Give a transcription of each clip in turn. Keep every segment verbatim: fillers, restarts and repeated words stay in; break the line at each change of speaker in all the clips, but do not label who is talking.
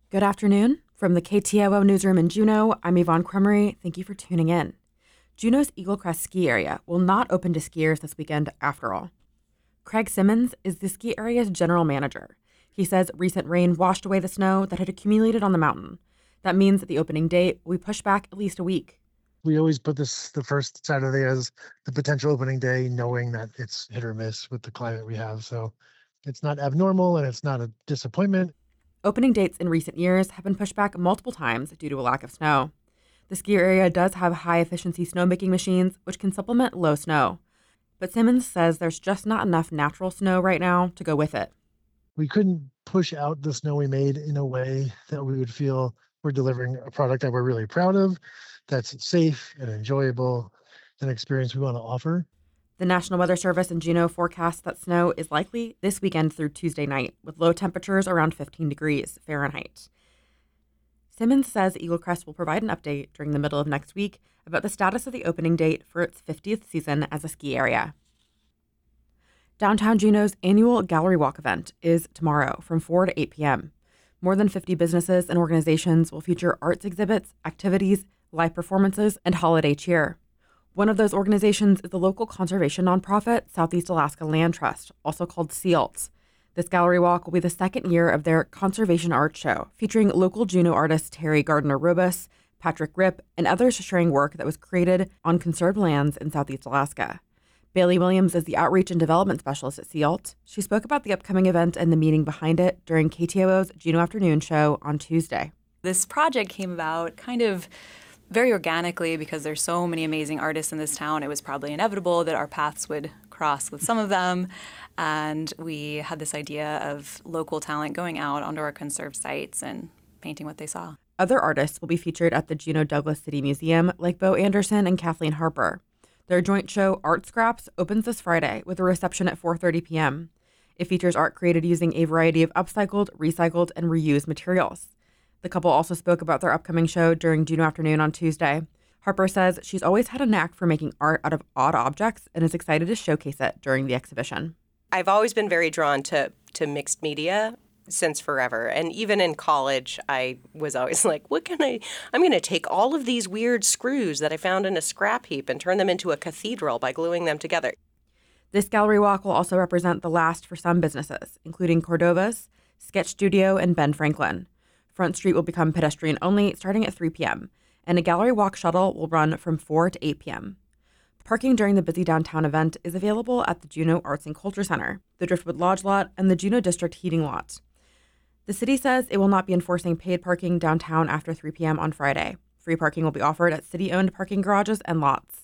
Good afternoon. From the K T O O newsroom in Juneau, I'm Yvonne Cremery. Thank you for tuning in. Juneau's Eagle Crest ski area will not open to skiers this weekend after all. Craig Simmons is the ski area's general manager. He says recent rain washed away the snow that had accumulated on the mountain. That means that the opening date will be pushed back at least a week.
We always put this the first Saturday as the potential opening day, knowing that it's hit or miss with the climate we have. So it's not abnormal and it's not a disappointment.
Opening dates in recent years have been pushed back multiple times due to a lack of snow. The ski area does have high-efficiency snowmaking machines, which can supplement low snow. But Simmons says there's just not enough natural snow right now to go with it.
We couldn't push out the snow we made in a way that we would feel we're delivering a product that we're really proud of, that's safe and enjoyable, an experience we want to offer.
The National Weather Service in Juneau forecasts that snow is likely this weekend through Tuesday night, with low temperatures around fifteen degrees Fahrenheit. Simmons says Eagle Crest will provide an update during the middle of next week about the status of the opening date for its fiftieth season as a ski area. Downtown Juneau's annual Gallery Walk event is tomorrow from four to eight p.m. More than fifty businesses and organizations will feature arts exhibits, activities, live performances, and holiday cheer. One of those organizations is the local conservation nonprofit Southeast Alaska Land Trust, also called SEALTS. This gallery walk will be the second year of their Conservation Art Show, featuring local Juneau artists Terry Gardner-Robus, Patrick Ripp, and others sharing work that was created on conserved lands in Southeast Alaska. Bailey Williams is the Outreach and Development Specialist at SEALT. She spoke about the upcoming event and the meaning behind it during K T O O's Juneau Afternoon show on Tuesday.
This project came about kind of very organically because there's so many amazing artists in this town. It was probably inevitable that our paths would cross with some of them. And we had this idea of local talent going out onto our conserved sites and painting what they saw.
Other artists will be featured at the Juneau Douglas City Museum, like Bo Anderson and Kathleen Harper. Their joint show, Art Scraps, opens this Friday with a reception at four thirty p.m. It features art created using a variety of upcycled, recycled, and reused materials. The couple also spoke about their upcoming show during Juneau Afternoon on Tuesday. Harper says she's always had a knack for making art out of odd objects and is excited to showcase it during the exhibition.
I've always been very drawn to, to mixed media since forever. And even in college, I was always like, what can I, I'm going to take all of these weird screws that I found in a scrap heap and turn them into a cathedral by gluing them together.
This gallery walk will also represent the last for some businesses, including Cordova's, Sketch Studio, and Ben Franklin. Front Street will become pedestrian only starting at three p.m., and a gallery walk shuttle will run from four to eight p.m. Parking during the busy downtown event is available at the Juneau Arts and Culture Center, the Driftwood Lodge lot, and the Juneau District Heating lot. The city says it will not be enforcing paid parking downtown after three p.m. on Friday. Free parking will be offered at city-owned parking garages and lots.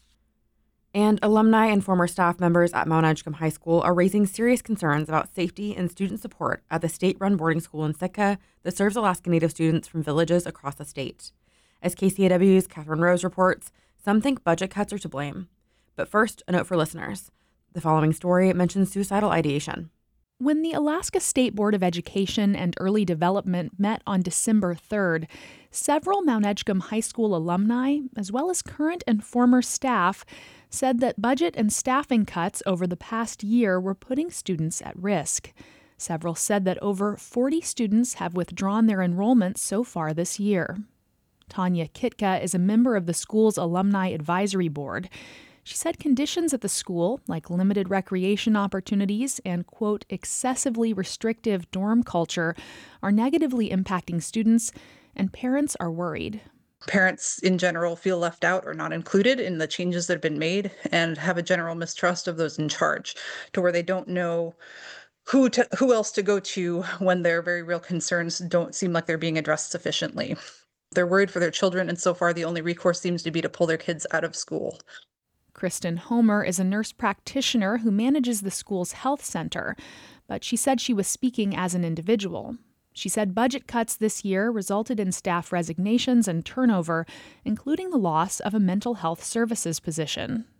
And alumni and former staff members at Mount Edgecombe High School are raising serious concerns about safety and student support at the state-run boarding school in Sitka that serves Alaska Native students from villages across the state. As K C A W's Catherine Rose reports, some think budget cuts are to blame. But first, a note for listeners. The following story mentions suicidal ideation.
When the Alaska State Board of Education and Early Development met on December third, several Mount Edgecombe High School alumni, as well as current and former staff, said that budget and staffing cuts over the past year were putting students at risk. Several said that over forty students have withdrawn their enrollment so far this year. Tanya Kitka is a member of the school's Alumni Advisory Board. She said conditions at the school, like limited recreation opportunities and, quote, excessively restrictive dorm culture, are negatively impacting students, and parents are worried.
Parents in general feel left out or not included in the changes that have been made and have a general mistrust of those in charge, to where they don't know who to, who else to go to when their very real concerns don't seem like they're being addressed sufficiently. They're worried for their children, and so far the only recourse seems to be to pull their kids out of school.
Kristen Homer is a nurse practitioner who manages the school's health center, but she said she was speaking as an individual. She said budget cuts this year resulted in staff resignations and turnover, including the loss of a mental health services position.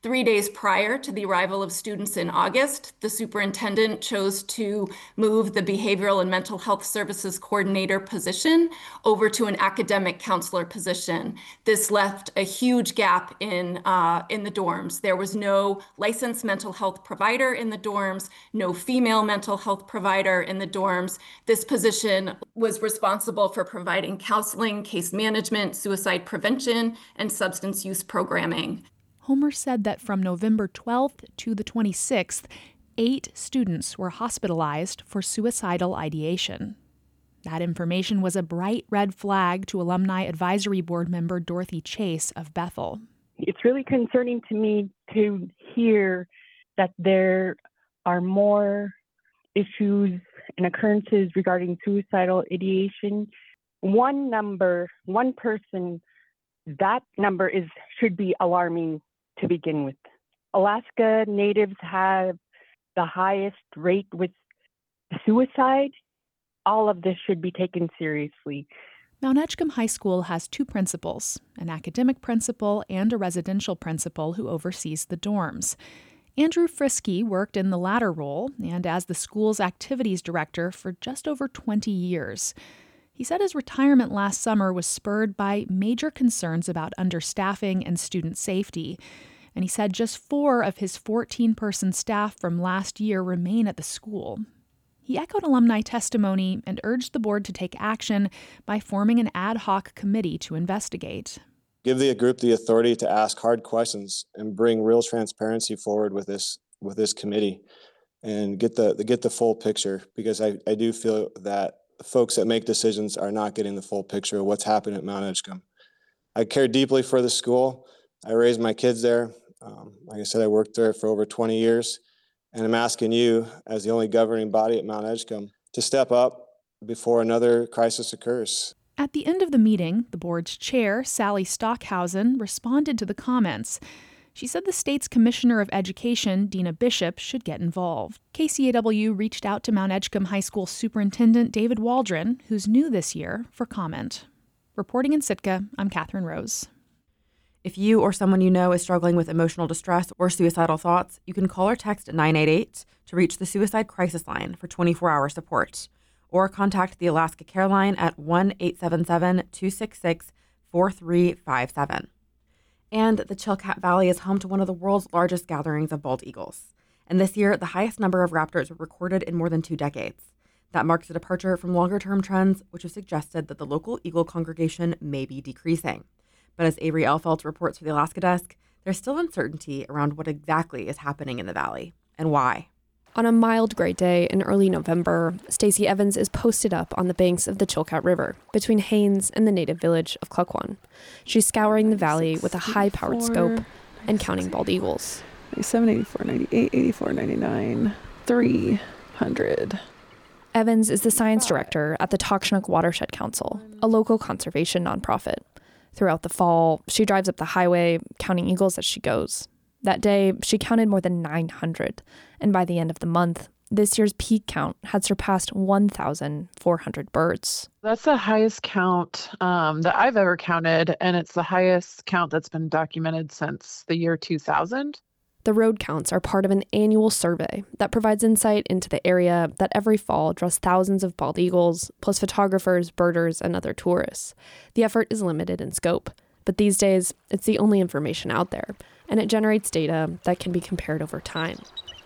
Three days prior to the arrival of students in August, the superintendent chose to move the behavioral and mental health services coordinator position over to an academic counselor position. This left a huge gap in, uh, in the dorms. There was no licensed mental health provider in the dorms, no female mental health provider in the dorms. This position was responsible for providing counseling, case management, suicide prevention, and substance use programming.
Homer said that from November twelfth to the twenty-sixth, eight students were hospitalized for suicidal ideation. That information was a bright red flag to Alumni Advisory Board member Dorothy Chase of Bethel.
It's really concerning to me to hear that there are more issues and occurrences regarding suicidal ideation. One number, one person, that number is should be alarming to begin with. Alaska Natives have the highest rate with suicide. All of this should be taken seriously.
Mount Edgecombe High School has two principals, an academic principal and a residential principal who oversees the dorms. Andrew Frisky worked in the latter role and as the school's activities director for just over twenty years. He said his retirement last summer was spurred by major concerns about understaffing and student safety. And he said just four of his fourteen-person staff from last year remain at the school. He echoed alumni testimony and urged the board to take action by forming an ad hoc committee to investigate.
Give the group the authority to ask hard questions and bring real transparency forward with this with this committee and get the, the get the full picture, because I, I do feel that the folks that make decisions are not getting the full picture of what's happening at Mount Edgecombe. I care deeply for the school. I raised my kids there. Um, like I said, I worked there for over twenty years, and I'm asking you, as the only governing body at Mount Edgecombe, to step up before another crisis occurs.
At the end of the meeting, the board's chair, Sally Stockhausen, responded to the comments. She said the state's Commissioner of Education, Dina Bishop, should get involved. K C A W reached out to Mount Edgecombe High School Superintendent David Waldron, who's new this year, for comment. Reporting in Sitka, I'm Catherine Rose.
If you or someone you know is struggling with emotional distress or suicidal thoughts, you can call or text nine eight eight to reach the Suicide Crisis Line for twenty-four hour support, or contact the Alaska Care Line at one eight seven seven, two six six, four three five seven. And the Chilkat Valley is home to one of the world's largest gatherings of bald eagles. And this year, the highest number of raptors were recorded in more than two decades. That marks a departure from longer-term trends, which have suggested that the local eagle congregation may be decreasing. But as Avery Elfelt reports for the Alaska Desk, there's still uncertainty around what exactly is happening in the valley and why.
On a mild gray day in early November, Stacey Evans is posted up on the banks of the Chilkat River between Haines and the native village of Cluckwan. She's scouring the valley with a high-powered scope and counting bald eagles.
ninety-seven, eighty-four, ninety-eight, eighty-four, ninety-nine, three hundred.
Evans is the science director at the Takshnak Watershed Council, a local conservation nonprofit. Throughout the fall, she drives up the highway, counting eagles as she goes. That day, she counted more than nine hundred, and by the end of the month, this year's peak count had surpassed one thousand four hundred birds.
That's the highest count um, that I've ever counted, and it's the highest count that's been documented since the year two thousand.
The road counts are part of an annual survey that provides insight into the area that every fall draws thousands of bald eagles, plus photographers, birders, and other tourists. The effort is limited in scope, but these days, it's the only information out there, and it generates data that can be compared over time.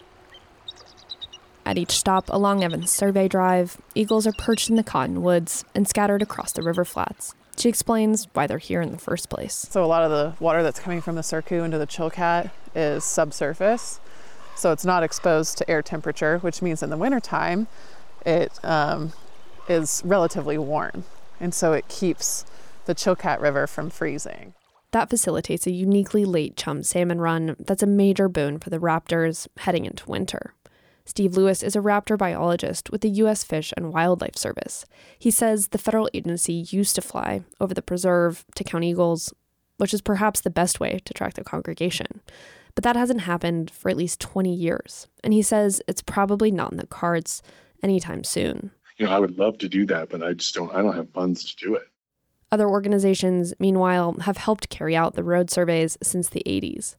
At each stop along Evans Survey Drive, eagles are perched in the cottonwoods and scattered across the river flats. She explains why they're here in the first place.
So a lot of the water that's coming from the Surku into the Chilkat is subsurface, so it's not exposed to air temperature, which means in the wintertime it um, is relatively warm, and so it keeps the Chilkat River from freezing.
That facilitates a uniquely late chum salmon run that's a major boon for the raptors heading into winter. Steve Lewis is a raptor biologist with the U S Fish and Wildlife Service. He says the federal agency used to fly over the preserve to count eagles, which is perhaps the best way to track the congregation. But that hasn't happened for at least twenty years, and he says it's probably not in the cards anytime soon.
You know, I would love to do that, but I just don't, I don't have funds to do it.
Other organizations, meanwhile, have helped carry out the road surveys since the eighties.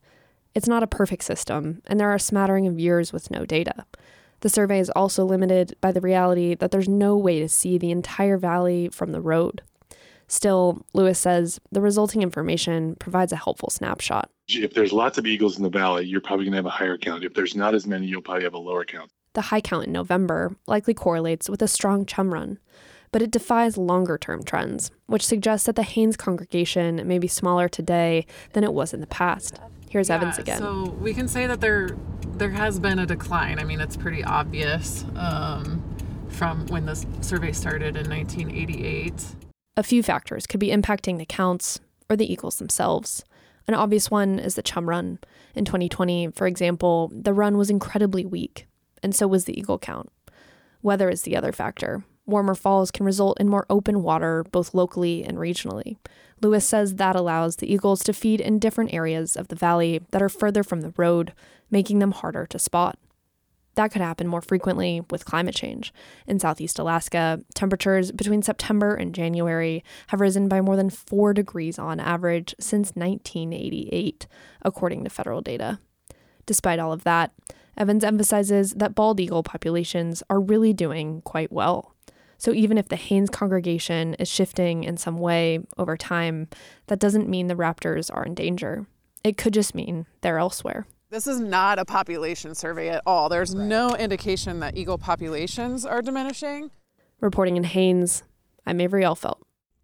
It's not a perfect system, and there are a smattering of years with no data. The survey is also limited by the reality that there's no way to see the entire valley from the road. Still, Lewis says the resulting information provides a helpful snapshot.
If there's lots of eagles in the valley, you're probably going to have a higher count. If there's not as many, you'll probably have a lower count.
The high count in November likely correlates with a strong chum run, but it defies longer-term trends, which suggests that the Haines congregation may be smaller today than it was in the past. Here's
yeah,
Evans again.
So we can say that there there has been a decline. I mean, it's pretty obvious um, from when this survey started in nineteen eighty-eight.
A few factors could be impacting the counts or the eagles themselves. An obvious one is the chum run. In twenty twenty, for example, the run was incredibly weak, and so was the eagle count. Weather is the other factor. Warmer falls can result in more open water, both locally and regionally. Lewis says that allows the eagles to feed in different areas of the valley that are further from the road, making them harder to spot. That could happen more frequently with climate change. In southeast Alaska, temperatures between September and January have risen by more than four degrees on average since nineteen eighty-eight, according to federal data. Despite all of that, Evans emphasizes that bald eagle populations are really doing quite well. So even if the Haines congregation is shifting in some way over time, that doesn't mean the raptors are in danger. It could just mean they're elsewhere.
This is not a population survey at all. There's right. no indication that eagle populations are diminishing.
Reporting in Haines, I'm Avery Elfelt.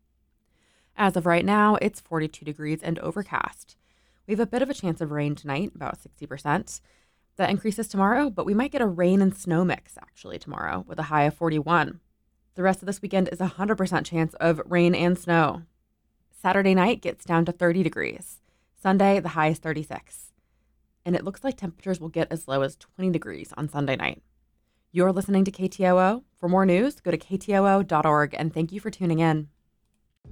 As of right now, it's forty-two degrees and overcast. We have a bit of a chance of rain tonight, about sixty percent. That increases tomorrow, but we might get a rain and snow mix actually tomorrow with a high of forty-one. The rest of this weekend is a one hundred percent chance of rain and snow. Saturday night gets down to thirty degrees. Sunday, the high is thirty-six. And it looks like temperatures will get as low as twenty degrees on Sunday night. You're listening to K T O O. For more news, go to K T O O dot org, and thank you for tuning in.